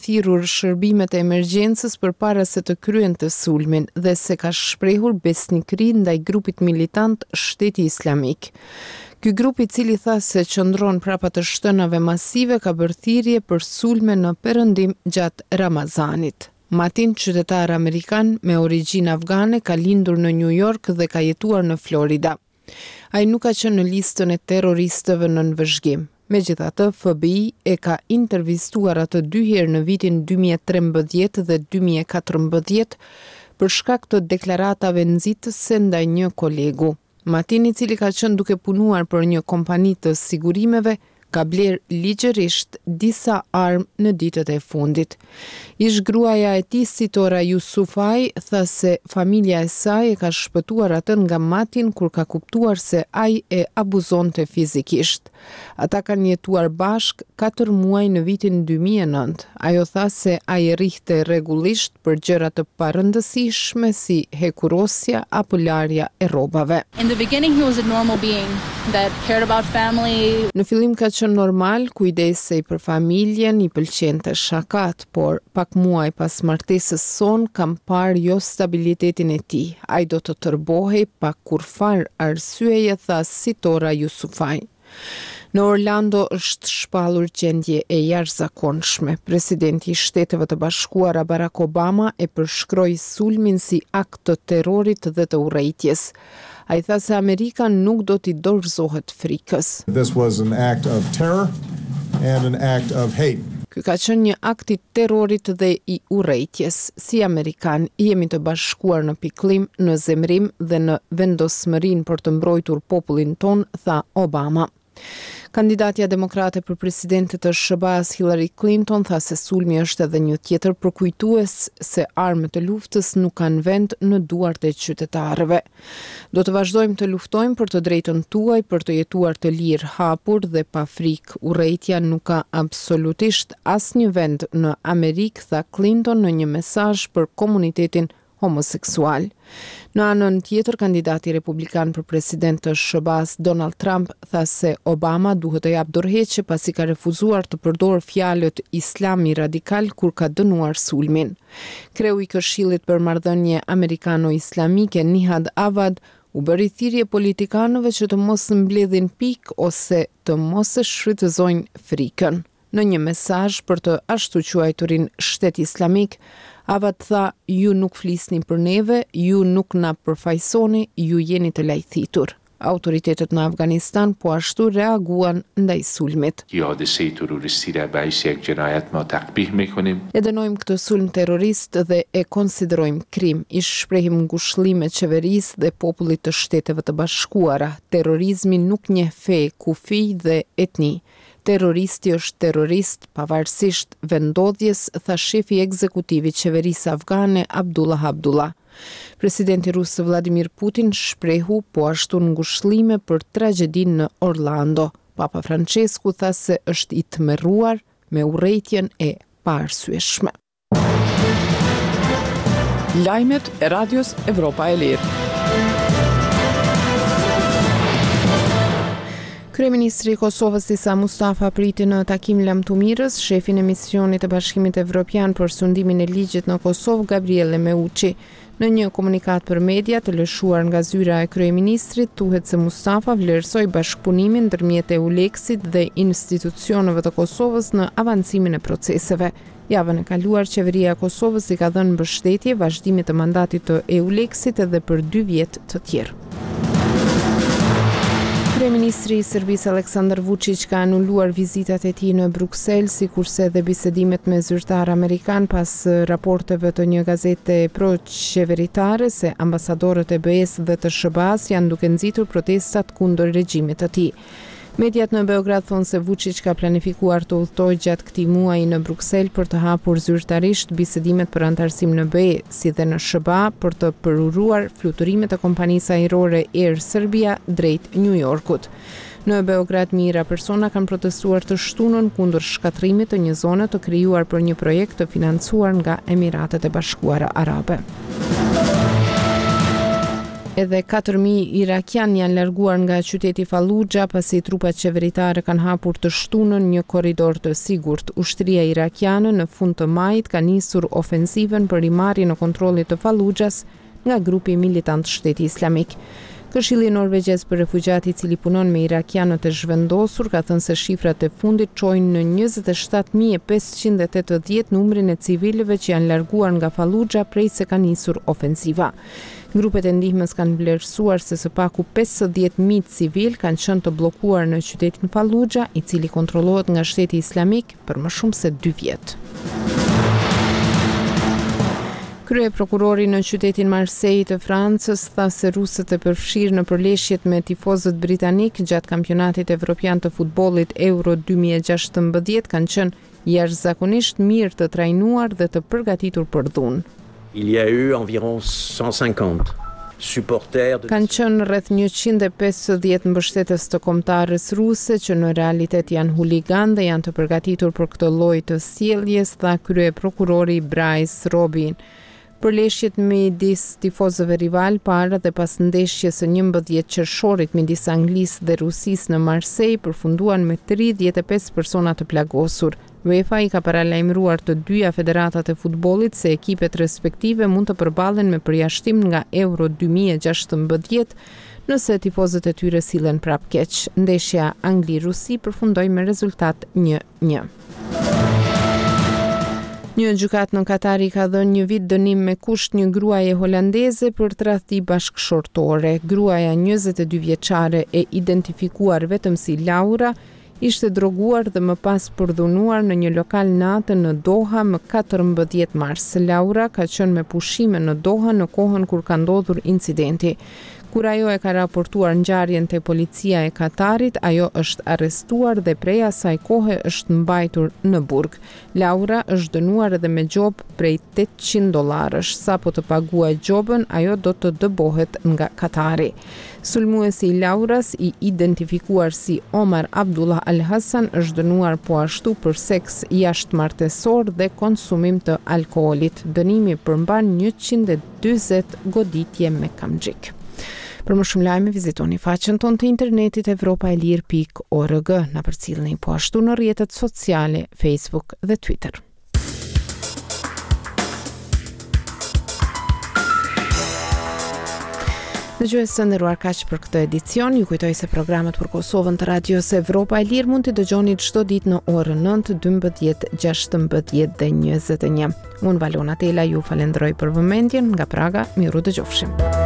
thirrur shërbimet e emergjencës përpara se të kryente sulmin dhe se ka shprehur besnikëri ndaj grupit militant Shteti Islamik. Ky grup, i cili tha se qëndron prapa të shtënave masive, ka bërë thirrje për sulme në perëndim gjatë Ramazanit. Matin, qytetar amerikan me origjinë afgane, ka lindur në New York dhe ka jetuar në Florida. Ai nuk ka qenë në listën e terroristëve në nënvëzhgim. Megjithatë, FBI e ka intervistuar atë 2 herë në vitin 2013 dhe 2014 për shkak të deklaratave nxitëse ndaj një kolegu. Matin, i cili ka qenë duke punuar për një kompani të sigurimeve, ka bler ligjërisht disa armë në ditët e fundit. Ish gruaja e tij, Sitora Yusufaj, tha se familja e saj e ka shpëtuar atë nga Matin kur ka kuptuar se ai e abuzonte fizikisht. Ata kanë jetuar bashk 4 muaj në vitin 2009. Ajo tha se ai rrihte rregullisht për gjëra të parëndësishme si hekurosja apo larja e rrobave. In the beginning he was a normal being that cared about family. Në fillim ka qenë normal, kujdesej për familjen, i pëlqente shakat, por pak muaj pas martesës son kam parë jo stabilitetin e tij. Ai do të tërbohej pa kurfar arsyeje, tha Sitora Yusufaj. Në Orlando është shpallur gjendje e jashtëzakonshme. Presidenti i Shteteve të Bashkuara Barack Obama e përshkroi sulmin si akt të terrorit dhe të urrejtjes. Ai tha se Amerika nuk do t'i dorëzohet frikës. This was an act of terror and an act of hate. Ky ka qenë një akt i terrorit dhe i urrejtjes. Si amerikan jemi të bashkuar në pikëllim, në zemrim dhe në vendosmërinë për të mbrojtur popullin ton, tha Obama. Kandidatja demokrate për presidente të SBA-s Hillary Clinton tha se sulmi është edhe një tjetër përkujtues se armët e luftës nuk kanë vend në duart e qytetarëve. Do të vazhdojmë të luftojmë për të drejtën tuaj, për të jetuar të lirë, hapur dhe pa frikë. Urrejtja nuk ka absolutisht asnjë vend në Amerikë, tha Clinton në një mesazh për komunitetin homoseksual. Në anën tjetër, kandidati republikan për president të SBA-s Donald Trump tha se Obama duhet të japë dorëheqje pasi ka refuzuar të përdorë fjalët islami radikal kur ka dënuar sulmin. Kreu i Këshillit për Marrëdhënie Amerikano-Islamike Nihad Awad u bëri thirrje politikanëve që të mos mbledhin pikë ose të mos e shfrytëzojnë frikën. Në një mesazh për të ashtu quajturin Shtet Islamik, Awad tha: "Ju nuk flisni për neve, ju nuk na përfaqësoni, ju jeni të lajthitur." Autoritetet në Afganistan po ashtu reaguan ndaj sulmit. E dënojmë këtë sulm terrorist dhe e konsiderojmë krim. I shprehim ngushëllime qeverisë dhe popullit të Shteteve të Bashkuara. Terrorizmi nuk njeh fe, kufi dhe etni. Terroristi është terrorist pavarësisht vendodhjes, tha shefi ekzekutiv i qeverisë afgane Abdullah Abdullah. Presidenti rus Vladimir Putin shprehu po ashtu ngushëllime për tragjedinë në Orlando. Papa Francesku tha se është i tmerruar me urrejtjen e paarsyeshme. Lajmet e Radios Evropa e Lirë. Kryeministri i Kosovës Isa Mustafa priti në takim lamtumirës shefin e misionit të Bashkimit Evropian për sundimin e ligjit në Kosovë, Gabriele Meucci. Në një komunikat për media të lëshuar nga zyra e kryeministrit, thuhet se Mustafa vlerësoi bashkëpunimin ndërmjet EULEX-it dhe institucioneve të Kosovës në avancimin e proceseve. Javën e kaluar, qeveria e Kosovës i ka dhënë mbështetje vazhdimit të mandatit të EULEX-it edhe për 2 vjet të tjerë. Kryeministri i Serbisë Aleksandar Vučić ka anuluar vizitat e tij në Bruksel, sikurse edhe bisedimet me zyrtar amerikan pas raporteve të një gazete pro-qeveritare se ambasadorët e BE-s dhe të SBA-s janë duke nxitur protestat kundër regjimit të tij. Mediat në Beograd thonë se Vučić ka planifikuar të udhtojë gjatë këtij muaji në Bruksel për të hapur zyrtarisht bisedimet për antarësim në BE, si dhe në SBA për të përuruar fluturimet e kompanisë ajrore Air Serbia drejt New Yorkut. Në Beograd mijëra persona kanë protestuar të shtunën kundër shkatrimit të një zone të krijuar për një projekt të financuar nga Emiratet e Bashkuara Arabe. Edhe 4.000 irakian janë larguar nga qyteti Fallujah pasi trupat qeveritare kanë hapur të shtunën një korridor të sigurt. Ushtria irakiane në fund të majit ka nisur ofensivën për rimarrjen në kontrollit të Fallujahs nga grupi militant Shteti Islamik. Këshilli norvegjez për refugjat i cili punon me irakianët e zhvendosur ka thënë se shifrat e fundit çojnë në 27.580 numrin e civilëve që janë larguar nga Fallujah prej se ka nisur ofensiva. Grupet e ndihmës kanë vlerësuar se së paku 50.000 civil kanë qenë të bllokuar në qytetin Fallujah, i cili kontrollohet nga Shteti Islamik për më shumë se 2 vjet. Kryeprokurori në qytetin Marseille të Francës tha se rusët e përfshirë në përleshjet me tifozët britanik gjatë kampionatit evropian të futbollit Euro 2016 kanë qenë jashtëzakonisht mirë të trajnuar dhe të përgatitur për dhunë. Il y a eu environ 150 supporters. Kanë qenë rreth 150 mbështetës të kombëtarës ruse që në realitet janë huligan dhe janë të përgatitur për këtë lloj të sjelljes, tha kryeprokurori Bryce Robin. Përleshjet midis tifozëve rival para dhe pas ndeshjes së 11 qershorit midis Anglisë dhe Rusisë në Marseille përfunduan me 35 persona të plagosur. UEFA i ka paralajmëruar të dyja federatat e futbollit se ekipet respektive mund të përballen me përjashtim nga Euro 2016 nëse tifozët e tyre sillen prap keq. Ndeshja Angli-Rusi përfundoi me rezultat 1-1. Një gjykat në Katar i ka dhënë një vit dënim me kusht një gruaje holandeze për tradhti bashkëshortore. Gruaja 22 vjeçare e identifikuar vetëm si Laura ishte droguar dhe më pas përdhunuar në një lokal natë në Doha më 14 mars. Laura ka qenë me pushime në Doha në kohën kur ka ndodhur incidenti. Kur ajo e ka raportuar ngjarjen te policia e Katarit, ajo është arrestuar dhe prej asaj kohe është mbajtur në burg. Laura është dënuar edhe me gjobë prej $800. Sa po të paguaj gjobën, ajo do të dëbohet nga Katari. Sulmuesi i Lauras, i identifikuar si Omar Abdullah Al Hassan, është dënuar po ashtu për seks jashtëmartesor dhe konsumim të alkoolit. Dënimi përmban 140 goditje me kamxhik. Për më shumë lajme, vizitoni faqen tonë të internetit evropaelir.org, na përcjellni po ashtu në rrjetet sociale, Facebook dhe Twitter. Dëgjues të nderuar, kaq për këtë edicion. Ju kujtoj se programet për Kosovën të Radios Evropa e Lirë mund t'i dëgjoni çdo ditë në orën 9, 12, 16 dhe 21. Unë Valona Tela ju falenderoj për vëmendjen. Nga Praga, miru dëgjofshim.